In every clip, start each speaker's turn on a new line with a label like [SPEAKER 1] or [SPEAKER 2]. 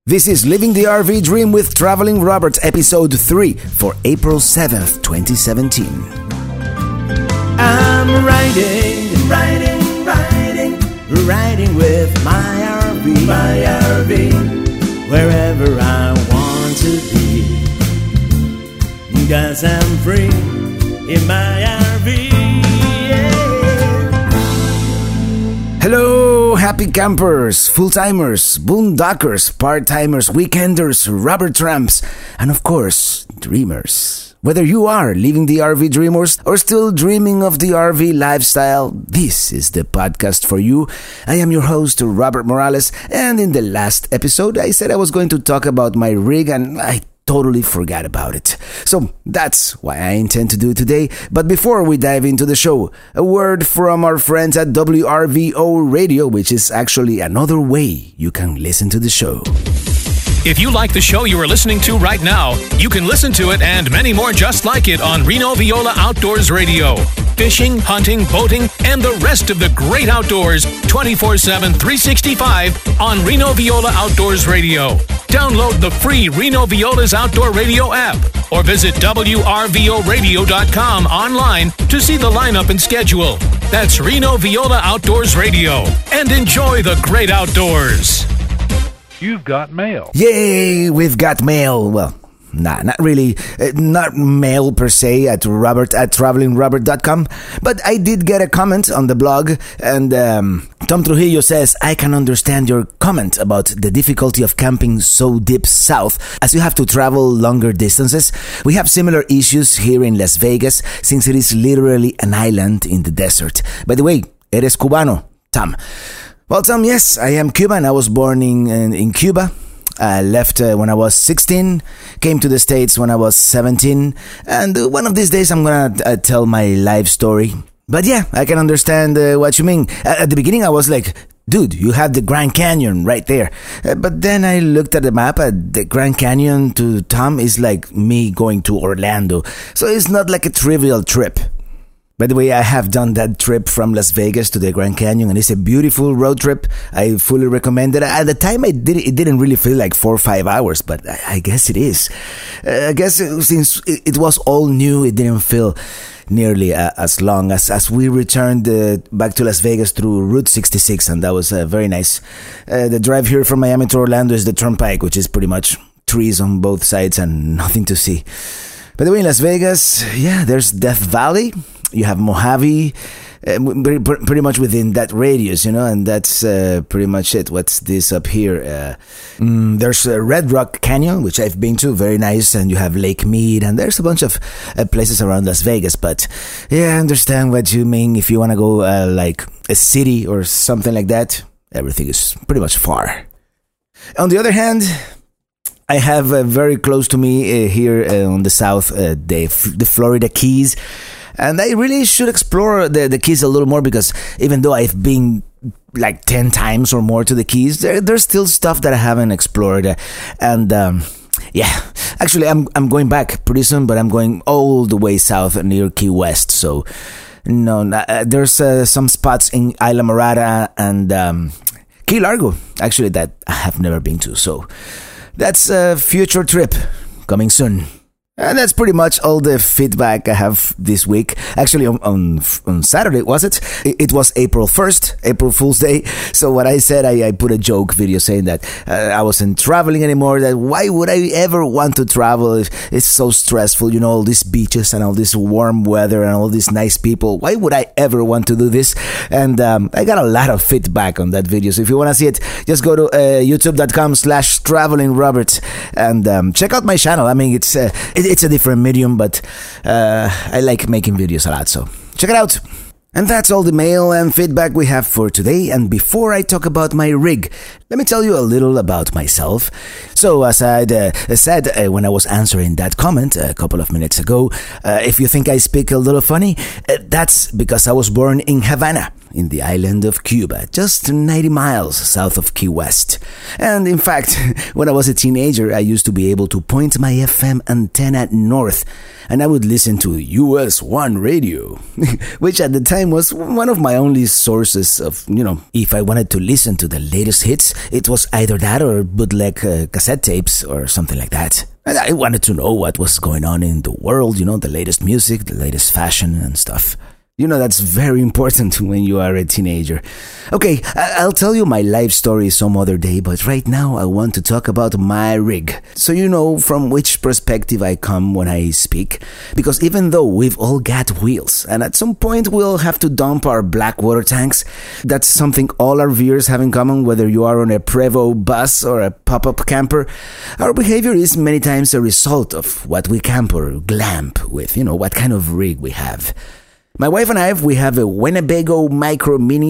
[SPEAKER 1] This is Living the RV Dream with Traveling Robert, episode 3 for April 7th, 2017. I'm riding with my RV, wherever I want to be, 'cause I'm free in my RV. Hello, happy campers, full-timers, boondockers, part-timers, weekenders, rubber tramps, and of course, dreamers. Whether you are living the RV dream or still dreaming of the RV lifestyle, this is the podcast for you. I am your host, Robert Morales, and in the last episode, I said I was going to talk about my rig, and I totally forgot about it. So that's why I intend to do it today. But before we dive into the show, a word from our friends at WRVO Radio, which is actually another way you can listen to the show.
[SPEAKER 2] If you like the show you are listening to right now, you can listen to it and many more just like it on Reno Viola Outdoors Radio. Fishing, hunting, boating, and the rest of the great outdoors 24/7, 365 on Reno Viola Outdoors Radio. Download the free Reno Viola's Outdoor Radio app or visit WRVOradio.com online to see the lineup and schedule. That's Reno Viola Outdoors Radio. And enjoy the great outdoors.
[SPEAKER 3] You've got mail.
[SPEAKER 1] Yay, we've got mail. Well, not really. Not mail per se at travelingrobert.com. But I did get a comment on the blog, and Tom Trujillo says, I can understand your comment about the difficulty of camping so deep south as you have to travel longer distances. We have similar issues here in Las Vegas since it is literally an island in the desert. By the way, eres cubano, Tom. Well, Tom, yes, I am Cuban. I was born in Cuba. I left when I was 16, came to the States when I was 17, and one of these days I'm going to tell my life story. But yeah, I can understand what you mean. At the beginning I was like, dude, you have the Grand Canyon right there. But then I looked at the map. The Grand Canyon to Tom is like me going to Orlando. So it's not like a trivial trip. By the way, I have done that trip from Las Vegas to the Grand Canyon, and it's a beautiful road trip. I fully recommend it. At the time I did it didn't really feel like 4 or 5 hours, but I guess it is. I guess since it was all new, it didn't feel nearly as long as we returned back to Las Vegas through Route 66, and that was very nice. The drive here from Miami to Orlando is the Turnpike, which is pretty much trees on both sides and nothing to see. By the way, in Las Vegas, yeah, there's Death Valley. You have Mojave, pretty much within that radius, and that's pretty much it. What's this up here? There's Red Rock Canyon, which I've been to, very nice, and you have Lake Mead, and there's a bunch of places around Las Vegas. But yeah, I understand what you mean. If you want to go like a city or something like that, everything is pretty much far. On the other hand, I have very close to me here on the south, the Florida Keys. And I really should explore the Keys a little more, because even though I've been like 10 times or more to the Keys, there's still stuff that I haven't explored. And yeah, actually I'm going back pretty soon, but I'm going all the way south near Key West. So no, there's some spots in Isla Morada and Key Largo, actually, that I have never been to. So that's a future trip coming soon. And that's pretty much all the feedback I have this week. Actually, on Saturday, was it? It was April 1st, April Fool's Day. So what I said, I put a joke video saying that I wasn't traveling anymore, that why would I ever want to travel if it's so stressful, all these beaches and all this warm weather and all these nice people. Why would I ever want to do this? And I got a lot of feedback on that video. So if you want to see it, just go to youtube.com/travelingrobert and check out my channel. I mean, it's a different medium, but I like making videos a lot, so check it out. And that's all the mail and feedback we have for today. And before I talk about my rig, let me tell you a little about myself. So as I said when I was answering that comment a couple of minutes ago, if you think I speak a little funny, that's because I was born in Havana. in the island of Cuba, just 90 miles south of Key West. And in fact, when I was a teenager, I used to be able to point my FM antenna north, and I would listen to US 1 radio, which at the time was one of my only sources of, if I wanted to listen to the latest hits, it was either that or bootleg cassette tapes or something like that. And I wanted to know what was going on in the world, the latest music, the latest fashion and stuff. That's very important when you are a teenager. Okay, I'll tell you my life story some other day, but right now I want to talk about my rig. So you know from which perspective I come when I speak. Because even though we've all got wheels, and at some point we'll have to dump our black water tanks, that's something all RVers have in common, whether you are on a Prevost bus or a pop-up camper. Our behavior is many times a result of what we camp or glamp with, what kind of rig we have. My wife and I, we have a Winnebago Micro Mini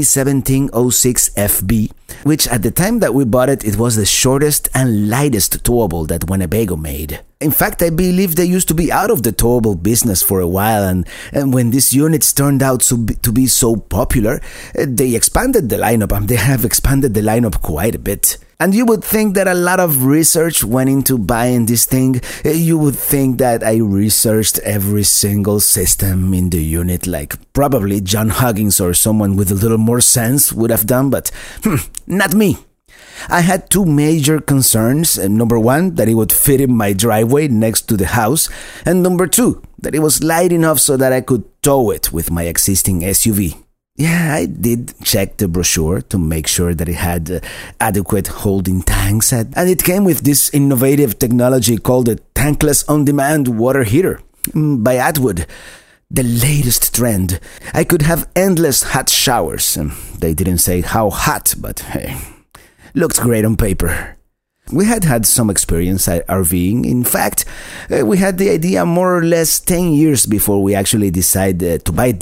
[SPEAKER 1] 1706 FB, which at the time that we bought it, it was the shortest and lightest towable that Winnebago made. In fact, I believe they used to be out of the towable business for a while, and when these units turned out to be so popular, they expanded the lineup, and they have expanded the lineup quite a bit. And you would think that a lot of research went into buying this thing. You would think that I researched every single system in the unit, like probably John Huggins or someone with a little more sense would have done, but not me. I had two major concerns. Number one, that it would fit in my driveway next to the house. And number two, that it was light enough so that I could tow it with my existing SUV. Yeah, I did check the brochure to make sure that it had adequate holding tanks, and it came with this innovative technology called the Tankless On-Demand Water Heater by Atwood. The latest trend. I could have endless hot showers. They didn't say how hot, but hey, looked great on paper. We had some experience at RVing. In fact, we had the idea more or less 10 years before we actually decided to bite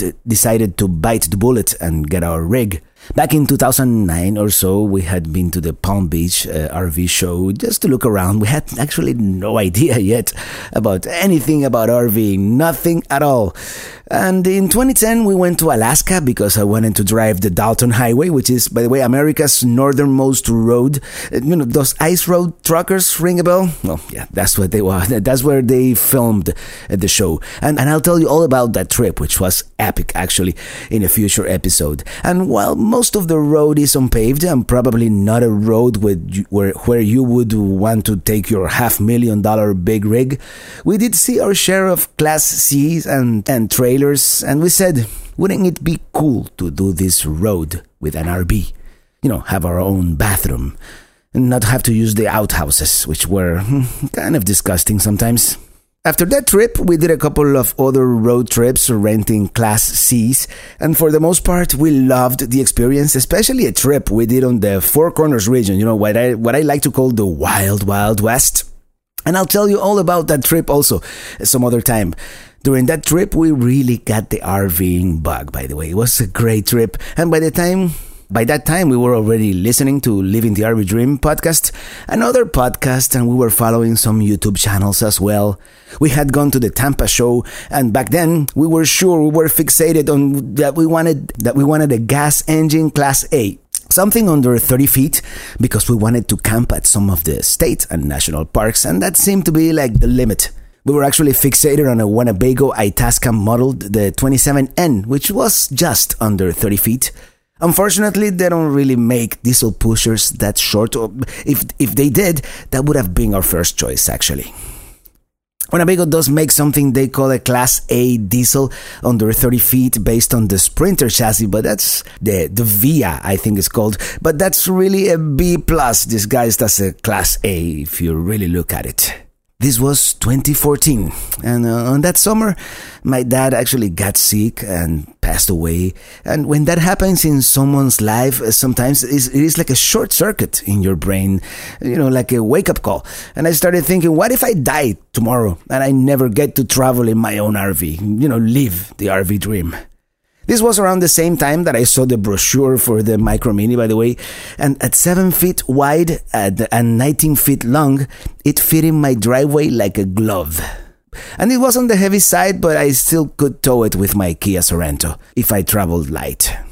[SPEAKER 1] the bullet and get our rig. Back in 2009 or so, we had been to the Palm Beach RV show just to look around. We had actually no idea yet about anything about RVing, nothing at all. And in 2010, we went to Alaska because I wanted to drive the Dalton Highway, which is, by the way, America's northernmost road. Those ice road truckers ring a bell? Well, yeah, that's what they were. That's where they filmed the show. And I'll tell you all about that trip, which was epic, actually, in a future episode. And while most of the road is unpaved and probably not a road where you would want to take your $500,000 big rig, we did see our share of Class C's and trailers. And we said, wouldn't it be cool to do this road with an RV? Have our own bathroom and not have to use the outhouses, which were kind of disgusting sometimes. After that trip, we did a couple of other road trips renting Class C's, and for the most part, we loved the experience, especially a trip we did on the Four Corners region, what I like to call the Wild Wild West. And I'll tell you all about that trip also some other time. During that trip, we really got the RVing bug, by the way. It was a great trip. And by that time, we were already listening to Living the RV Dream podcast, another podcast, and we were following some YouTube channels as well. We had gone to the Tampa show, and back then, we were fixated on that we wanted a gas engine Class A. Something under 30 feet, because we wanted to camp at some of the state and national parks, and that seemed to be like the limit. We were actually fixated on a Winnebago Itasca model, the 27N, which was just under 30 feet. Unfortunately, they don't really make diesel pushers that short. If they did, that would have been our first choice, actually. Winnebago does make something they call a Class A diesel under 30 feet based on the Sprinter chassis, but that's the Via, I think it's called. But that's really a B+, disguised as a Class A if you really look at it. This was 2014, and on that summer, my dad actually got sick and passed away. And when that happens in someone's life, sometimes it is like a short circuit in your brain, like a wake-up call. And I started thinking, what if I die tomorrow and I never get to travel in my own RV, live the RV dream? This was around the same time that I saw the brochure for the Micro Mini, by the way, and at 7 feet wide and 19 feet long, it fit in my driveway like a glove. And it was on the heavy side, but I still could tow it with my Kia Sorento if I traveled light.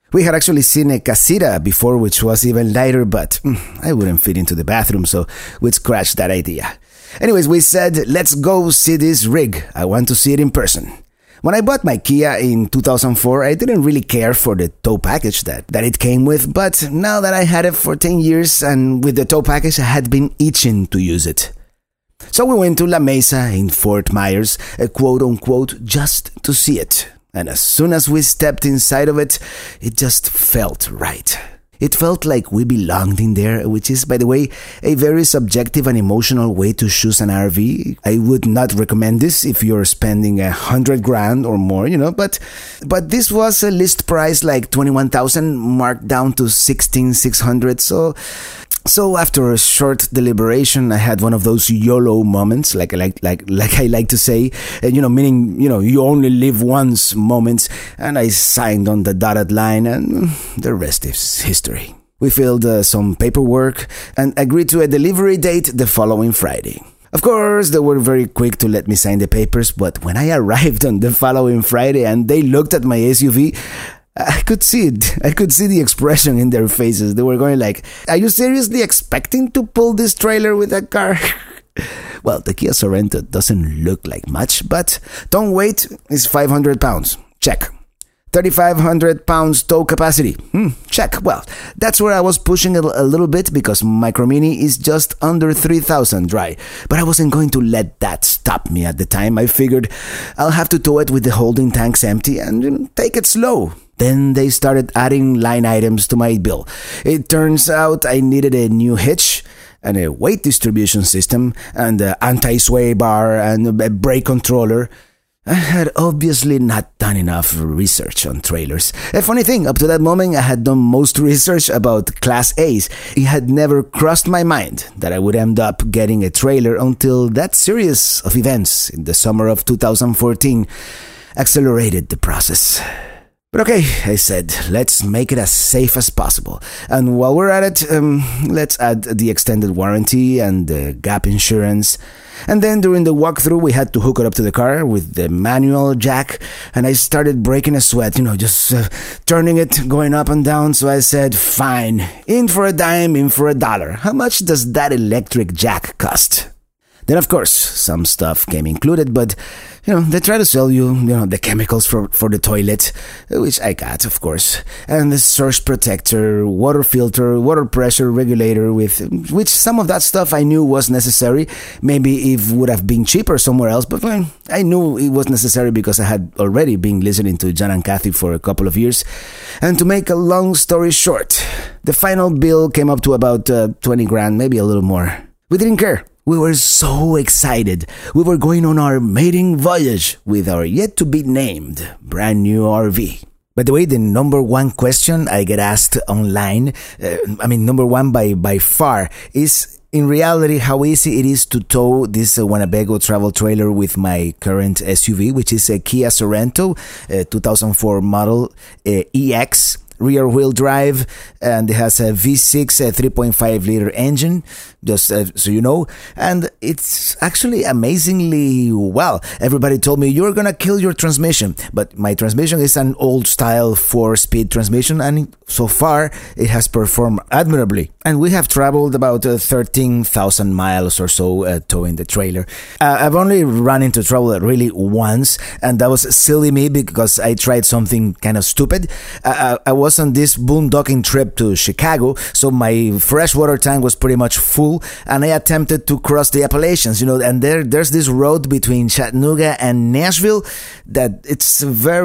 [SPEAKER 1] We had actually seen a casita before, which was even lighter, but I wouldn't fit into the bathroom, so we'd scratch that idea. Anyways, we said, let's go see this rig. I want to see it in person. When I bought my Kia in 2004, I didn't really care for the tow package that it came with, but now that I had it for 10 years and with the tow package, I had been itching to use it. So we went to La Mesa in Fort Myers, quote-unquote, just to see it. And as soon as we stepped inside of it, it just felt right. It felt like we belonged in there, which is, by the way, a very subjective and emotional way to choose an RV. I would not recommend this if you're spending $100,000 or more, but this was a list price like $21,000 marked down to $16,600. So after a short deliberation, I had one of those YOLO moments, like I like to say, meaning, you only live once moments, and I signed on the dotted line, and the rest is history. We filled some paperwork and agreed to a delivery date the following Friday. Of course, they were very quick to let me sign the papers, but when I arrived on the following Friday and they looked at my SUV, I could see it. I could see the expression in their faces. They were going like, are you seriously expecting to pull this trailer with that car? Well, the Kia Sorento doesn't look like much, but don't wait, it's 500 pounds. Check. 3,500 pounds tow capacity. Check. Well, that's where I was pushing it a little bit because Micro Mini is just under 3,000 dry. But I wasn't going to let that stop me at the time. I figured I'll have to tow it with the holding tanks empty and take it slow. Then they started adding line items to my bill. It turns out I needed a new hitch and a weight distribution system and an anti-sway bar and a brake controller. I had obviously not done enough research on trailers. A funny thing, up to that moment I had done most research about Class A's. It had never crossed my mind that I would end up getting a trailer until that series of events in the summer of 2014 accelerated the process. But okay, I said, let's make it as safe as possible. And while we're at it, let's add the extended warranty and the gap insurance. And then during the walkthrough, we had to hook it up to the car with the manual jack. And I started breaking a sweat, just turning it, going up and down. So I said, fine, in for a dime, in for $1. How much does that electric jack cost? Then, of course, some stuff came included, but, they try to sell you, the chemicals for the toilet, which I got, of course, and the surge protector, water filter, water pressure regulator, which some of that stuff I knew was necessary. Maybe it would have been cheaper somewhere else, but I knew it was necessary because I had already been listening to John and Kathy for a couple of years. And to make a long story short, the final bill came up to about $20,000, maybe a little more. We didn't care. We were so excited. We were going on our maiden voyage with our yet-to-be-named brand new RV. By the way, the number one question I get asked online, number one by far, is in reality how easy it is to tow this Winnebago travel trailer with my current SUV, which is a Kia Sorento 2004 model EX. Rear-wheel drive, and it has a V6 3.5-liter engine, just so you know, and it's actually amazingly well. Everybody told me, you're gonna kill your transmission, but my transmission is an old-style 4-speed transmission, and so far, it has performed admirably. And we have traveled about 13,000 miles or so towing the trailer. I've only run into trouble really once, and that was silly me because I tried something kind of stupid. I was on this boondocking trip to Chicago, so my freshwater tank was pretty much full, and I attempted to cross the Appalachians, and there's this road between Chattanooga and Nashville that it's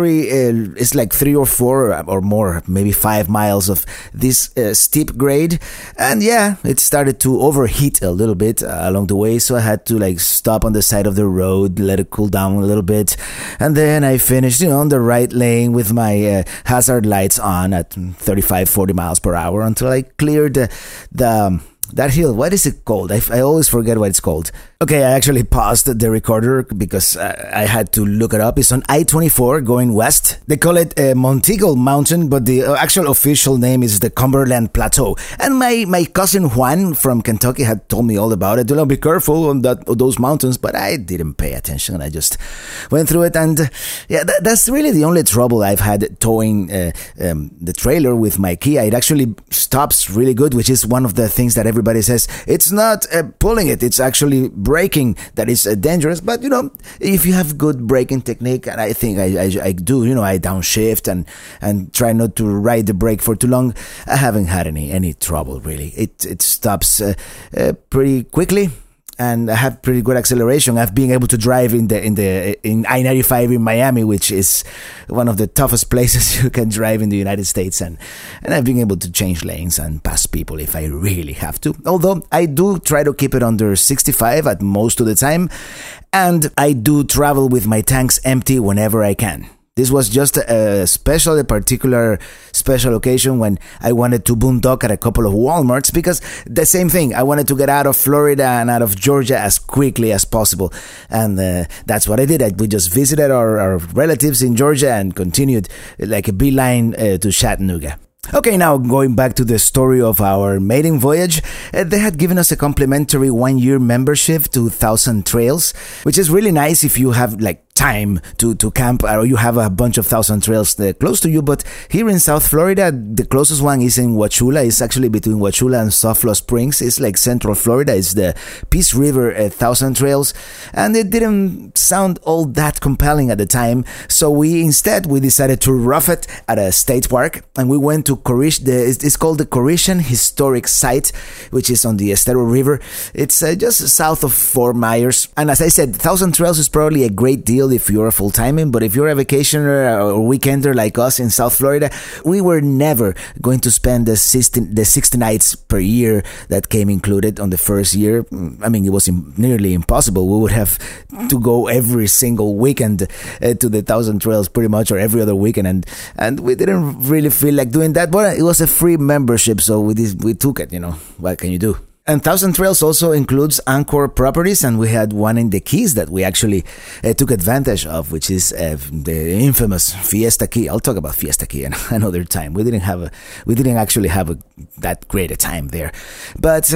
[SPEAKER 1] it's like 3 or 4 or more, maybe 5 miles of this steep grade, and yeah, it started to overheat a little bit along the way, so I had to stop on the side of the road, let it cool down a little bit, and then I finished, on the right lane with my hazard lights on at 35-40 miles per hour until I cleared the That hill, what is it called? I always forget what it's called. Okay, I actually paused the recorder because I had to look it up. It's on I-24 going west. They call it Monteagle Mountain, but the actual official name is the Cumberland Plateau. And my cousin Juan from Kentucky had told me all about it. Be careful on those mountains, but I didn't pay attention. I just went through it, and that's really the only trouble I've had towing the trailer with my Kia. It actually stops really good, which is one of the things that everybody says. It's not pulling it, it's actually braking that is dangerous. But if you have good braking technique, and I think I do, I downshift and try not to ride the brake for too long, I haven't had any trouble really. It stops pretty quickly, and I have pretty good acceleration. I've been able to drive in I-95 in Miami, which is one of the toughest places you can drive in the United States, and I've been able to change lanes and pass people if I really have to. Although I do try to keep it under 65 at most of the time, and I do travel with my tanks empty whenever I can. This was just a particular special occasion when I wanted to boondock at a couple of Walmarts, because the same thing, I wanted to get out of Florida and out of Georgia as quickly as possible. And that's what I did. We just visited our relatives in Georgia and continued like a beeline to Chattanooga. Okay, now going back to the story of our maiden voyage, they had given us a complimentary 1-year membership to Thousand Trails, which is really nice if you have time to camp, or you have a bunch of Thousand Trails close to you. But here in South Florida, the closest one is in Wauchula. It's actually between Wauchula and Sofflo Springs. It's like Central Florida. It's the Peace River Thousand Trails, and it didn't sound all that compelling at the time. So we decided to rough it at a state park, and we went to Corish. It's called the Corishan Historic Site, which is on the Estero River. It's just south of Fort Myers. And as I said, Thousand Trails is probably a great deal if you're a full-timer, but if you're a vacationer or weekender like us in South Florida, we were never going to spend the 60 nights per year that came included on the first year. I mean, it was nearly impossible. We would have to go every single weekend to the Thousand Trails pretty much, or every other weekend, and we didn't really feel like doing that, but it was a free membership, so we took it. What can you do? And Thousand Trails also includes Anchor properties, and we had one in the Keys that we actually took advantage of, which is the infamous Fiesta Key. I'll talk about Fiesta Key another time. We didn't actually have that great a time there, but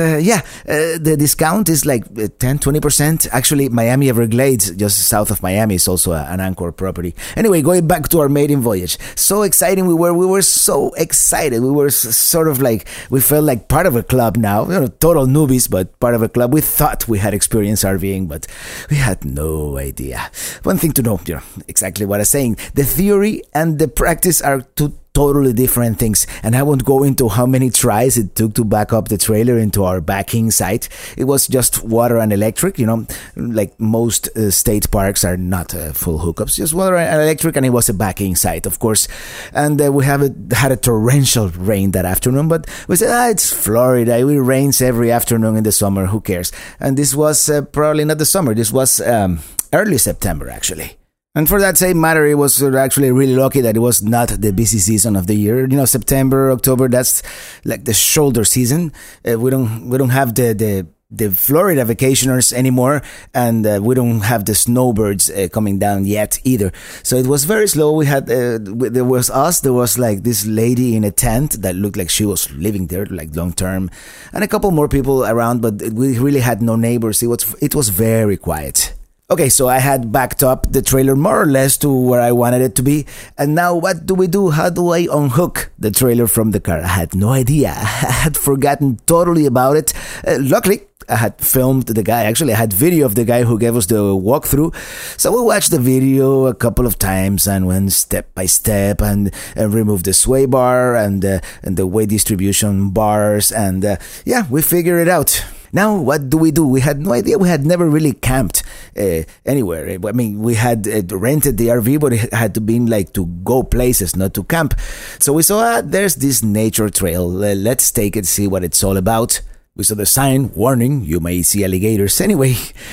[SPEAKER 1] the discount is like 10-20%. Actually, Miami Everglades, just south of Miami, is also an Anchor property. Anyway, going back to our maiden voyage, so exciting we were so excited. We were sort of like, we felt like part of a club now. Total newbies, but part of a club. We thought we had experienced RVing, but we had no idea. One thing to know, exactly what I'm saying. The theory and the practice are two totally different things, and I won't go into how many tries it took to back up the trailer into our backing site. It was just water and electric, like most state parks are not full hookups, just water and electric, and it was a backing site, of course. And we had a torrential rain that afternoon, but we said, it's Florida, it rains every afternoon in the summer, who cares? And this was probably not the summer, this was early September actually. And for that same matter, it was actually really lucky that it was not the busy season of the year. September, October, that's like the shoulder season. We don't have the Florida vacationers anymore, and we don't have the snowbirds coming down yet either. So it was very slow. We had there was like this lady in a tent that looked like she was living there like long term, and a couple more people around, but we really had no neighbors. It was very quiet. Okay, so I had backed up the trailer more or less to where I wanted it to be. And now what do we do? How do I unhook the trailer from the car? I had no idea. I had forgotten totally about it. Luckily, I had filmed the guy. Actually, I had video of the guy who gave us the walkthrough. So we watched the video a couple of times and went step by step and removed the sway bar and the weight distribution bars. And we figured it out. Now, what do? We had no idea. We had never really camped anywhere. I mean, we had rented the RV, but it had to be like to go places, not to camp. So we saw, there's this nature trail. Let's take it, see what it's all about. We saw the sign, warning, you may see alligators. Anyway,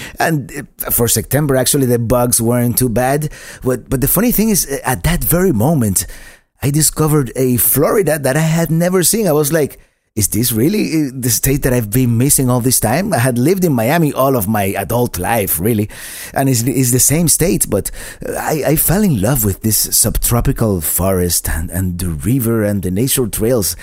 [SPEAKER 1] and for September, actually, the bugs weren't too bad. But the funny thing is, at that very moment, I discovered a Florida that I had never seen. I was like, is this really the state that I've been missing all this time? I had lived in Miami all of my adult life, really, and it's the same state, but I fell in love with this subtropical forest and the river and the nature trails.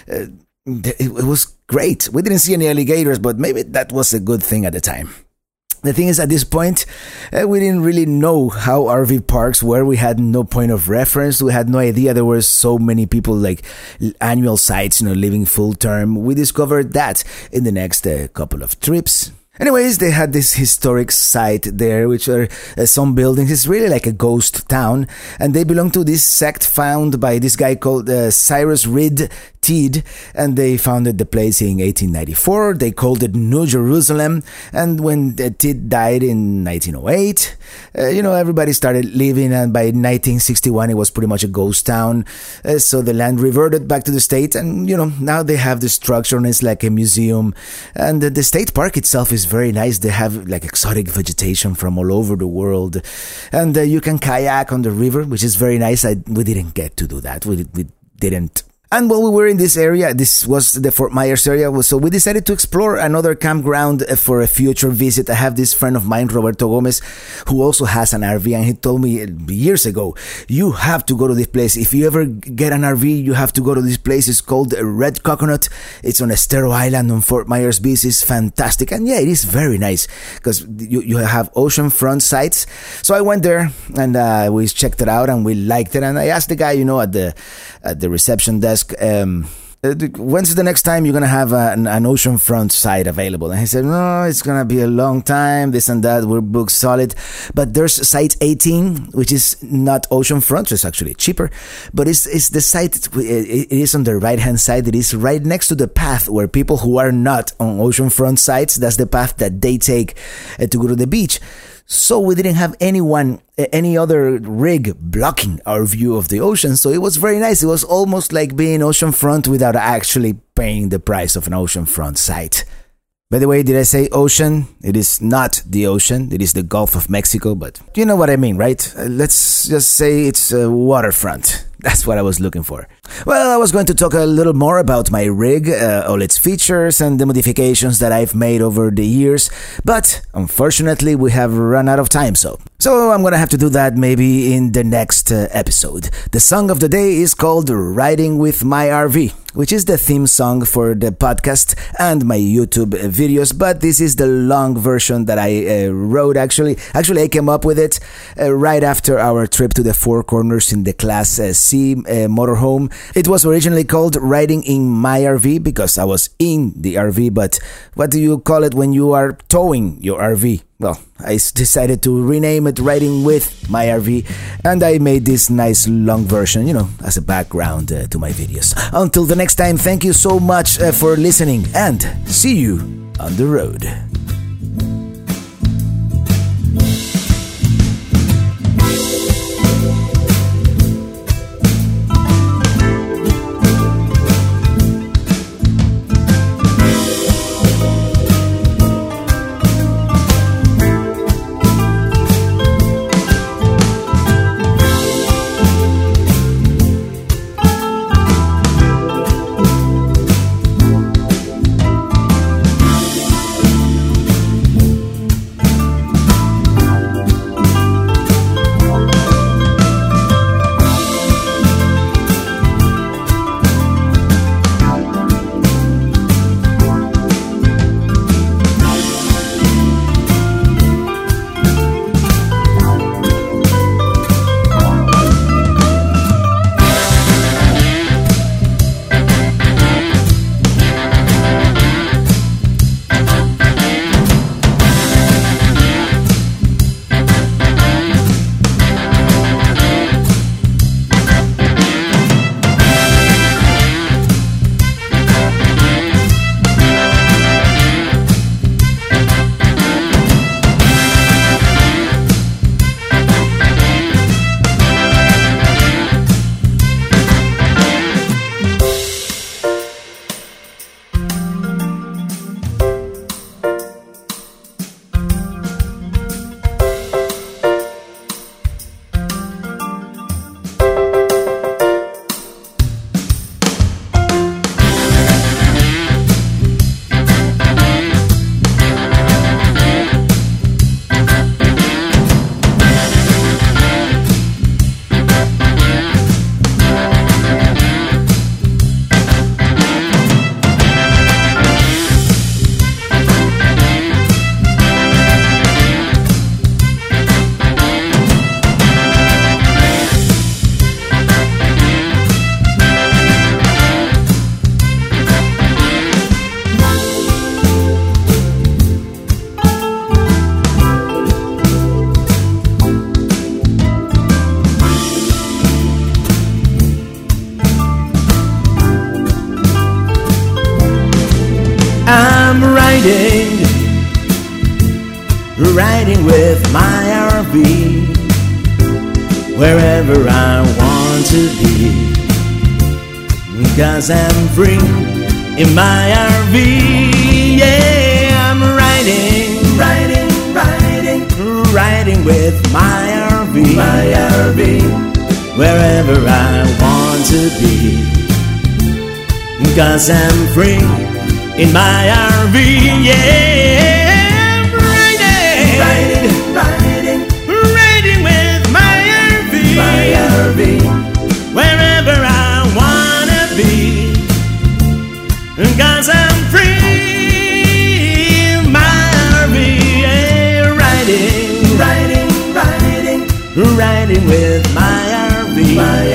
[SPEAKER 1] It was great. We didn't see any alligators, but maybe that was a good thing at the time. The thing is, at this point, we didn't really know how RV parks were. We had no point of reference. We had no idea there were so many people, like annual sites, living full term. We discovered that in the next couple of trips. Anyways, they had this historic site there, which are some buildings. It's really like a ghost town, and they belong to this sect found by this guy called Cyrus Reed Teed, and they founded the place in 1894. They called it New Jerusalem, and when Teed died in 1908, everybody started living, and by 1961 it was pretty much a ghost town. So the land reverted back to the state, and now they have the structure, and it's like a museum, and the state park itself is very nice. They have like exotic vegetation from all over the world, and you can kayak on the river, which is very nice. We didn't get to do that. We didn't. And while we were in this area, this was the Fort Myers area, so we decided to explore another campground for a future visit. I have this friend of mine, Roberto Gomez, who also has an RV, and he told me years ago, you have to go to this place. If you ever get an RV, you have to go to this place. It's called Red Coconut. It's on Estero Island on Fort Myers Beach. It's fantastic. And yeah, it is very nice because you have oceanfront sites. So I went there and we checked it out and we liked it. And I asked the guy, at the reception desk, when's the next time you're going to have an oceanfront site available? And he said, no, it's going to be a long time, this and that, we're booked solid. But there's site 18, which is not oceanfront, it's actually cheaper, but it's the site, it is on the right-hand side. It is right next to the path where people who are not on oceanfront sites, that's the path that they take to go to the beach. So we didn't have any other rig blocking our view of the ocean. So it was very nice. It was almost like being oceanfront without actually paying the price of an oceanfront site. By the way, did I say ocean? It is not the ocean. It is the Gulf of Mexico, but you know what I mean, right? Let's just say it's a waterfront. That's what I was looking for. Well, I was going to talk a little more about my rig, all its features and the modifications that I've made over the years, but unfortunately we have run out of time, so I'm gonna have to do that maybe in the next episode. The song of the day is called Riding with My RV, which is the theme song for the podcast and my YouTube videos, but this is the long version that I wrote actually. I came up with it right after our trip to the Four Corners in the Class C motorhome. It was originally called Riding in My RV because I was in the RV, but what do you call it when you are towing your RV? Well, I decided to rename it Riding with My RV, and I made this nice long version, as a background to my videos. Until the next time, thank you so much for listening, and see you on the road. riding with my RV, wherever I want to be, 'cause I'm free in my RV. Yeah, I'm riding with my RV, wherever I want to be, 'cause I'm free in my RV. Yeah, I'm riding with my RV, wherever I wanna be, 'cause I'm free in my RV. Yeah, riding with my RV.